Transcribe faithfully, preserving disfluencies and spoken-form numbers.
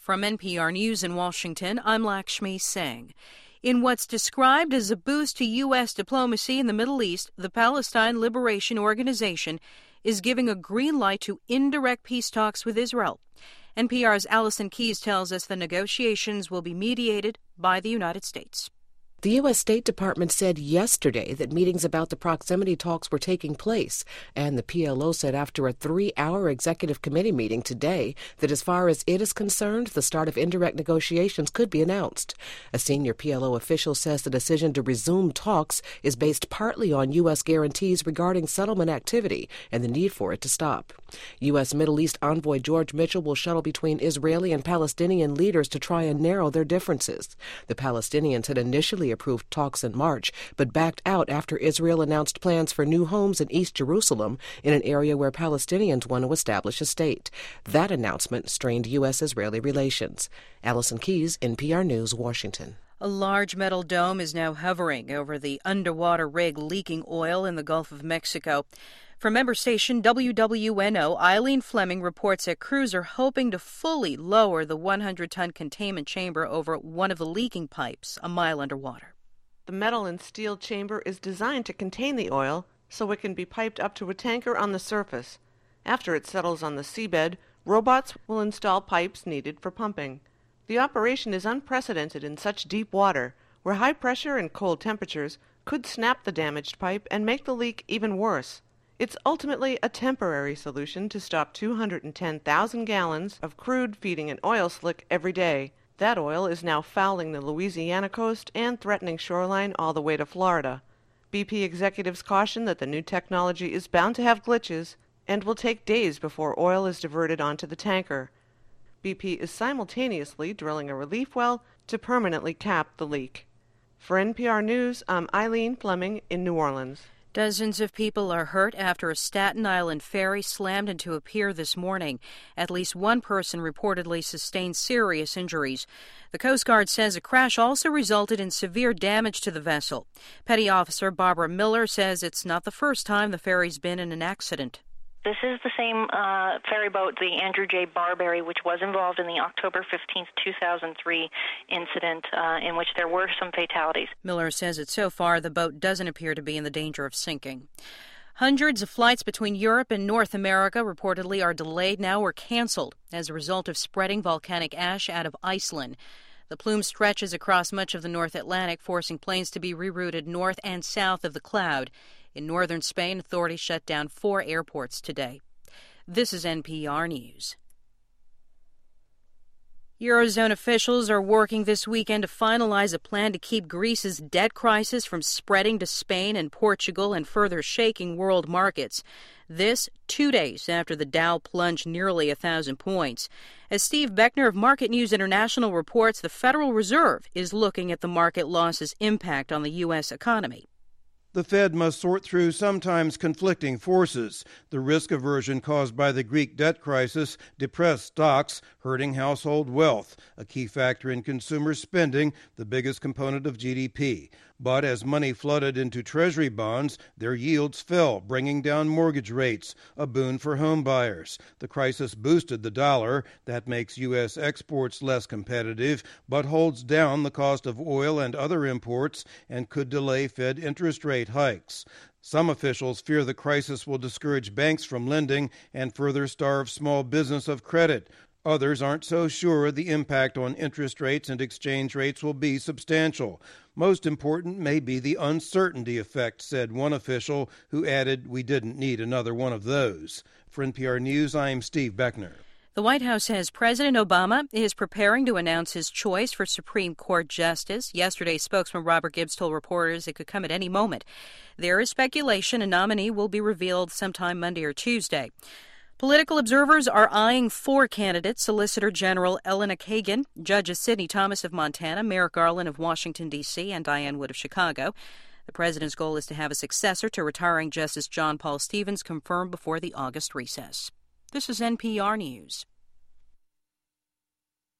From N P R News in Washington, I'm Lakshmi Singh. In what's described as a boost to U S diplomacy in the Middle East, the Palestine Liberation Organization is giving a green light to indirect peace talks with Israel. N P R's Allison Keyes tells us the negotiations will be mediated by the United States. The U S. State Department said yesterday that meetings about the proximity talks were taking place, and the P L O said after a three-hour executive committee meeting today that as far as it is concerned, the start of indirect negotiations could be announced. A senior P L O official says the decision to resume talks is based partly on U S guarantees regarding settlement activity and the need for it to stop. U S. Middle East envoy George Mitchell will shuttle between Israeli and Palestinian leaders to try and narrow their differences. The Palestinians had initially approved talks in March, but backed out after Israel announced plans for new homes in East Jerusalem in an area where Palestinians want to establish a state. That announcement strained U S Israeli relations. Allison Keyes, N P R News, Washington. A large metal dome is now hovering over the underwater rig leaking oil in the Gulf of Mexico. From member station W W N O, Eileen Fleming reports that crews are hoping to fully lower the one hundred ton containment chamber over one of the leaking pipes a mile underwater. The metal and steel chamber is designed to contain the oil so it can be piped up to a tanker on the surface. After it settles on the seabed, robots will install pipes needed for pumping. The operation is unprecedented in such deep water, where high pressure and cold temperatures could snap the damaged pipe and make the leak even worse. It's ultimately a temporary solution to stop two hundred ten thousand gallons of crude feeding an oil slick every day. That oil is now fouling the Louisiana coast and threatening shoreline all the way to Florida. B P executives caution that the new technology is bound to have glitches and will take days before oil is diverted onto the tanker. B P is simultaneously drilling a relief well to permanently cap the leak. For N P R News, I'm Eileen Fleming in New Orleans. Dozens of people are hurt after a Staten Island ferry slammed into a pier this morning. At least one person reportedly sustained serious injuries. The Coast Guard says the crash also resulted in severe damage to the vessel. Petty Officer Barbara Miller says it's not the first time the ferry's been in an accident. This is the same uh, ferry boat, the Andrew J. Barberry, which was involved in the October fifteenth, two thousand three incident uh, in which there were some fatalities. Miller says that so far the boat doesn't appear to be in the danger of sinking. Hundreds of flights between Europe and North America reportedly are delayed now or canceled as a result of spreading volcanic ash out of Iceland. The plume stretches across much of the North Atlantic, forcing planes to be rerouted north and south of the cloud. In northern Spain, authorities shut down four airports today. This is N P R News. Eurozone officials are working this weekend to finalize a plan to keep Greece's debt crisis from spreading to Spain and Portugal and further shaking world markets. This two days after the Dow plunged nearly a thousand points. As Steve Beckner of Market News International reports, the Federal Reserve is looking at the market loss's impact on the U S economy. The Fed must sort through sometimes conflicting forces. The risk aversion caused by the Greek debt crisis depressed stocks, hurting household wealth, a key factor in consumer spending, the biggest component of G D P. But as money flooded into Treasury bonds, their yields fell, bringing down mortgage rates, a boon for home buyers. The crisis boosted the dollar. That makes U S exports less competitive, but holds down the cost of oil and other imports and could delay Fed interest rate hikes. Some officials fear the crisis will discourage banks from lending and further starve small business of credit. Others aren't so sure the impact on interest rates and exchange rates will be substantial. Most important may be the uncertainty effect, said one official, who added, "We didn't need another one of those." For N P R News, I'm Steve Beckner. The White House says President Obama is preparing to announce his choice for Supreme Court Justice. Yesterday, spokesman Robert Gibbs told reporters it could come at any moment. There is speculation a nominee will be revealed sometime Monday or Tuesday. Political observers are eyeing four candidates: Solicitor General Elena Kagan, Judges Sidney Thomas of Montana, Merrick Garland of Washington, D C, and Diane Wood of Chicago. The president's goal is to have a successor to retiring Justice John Paul Stevens confirmed before the August recess. This is N P R News.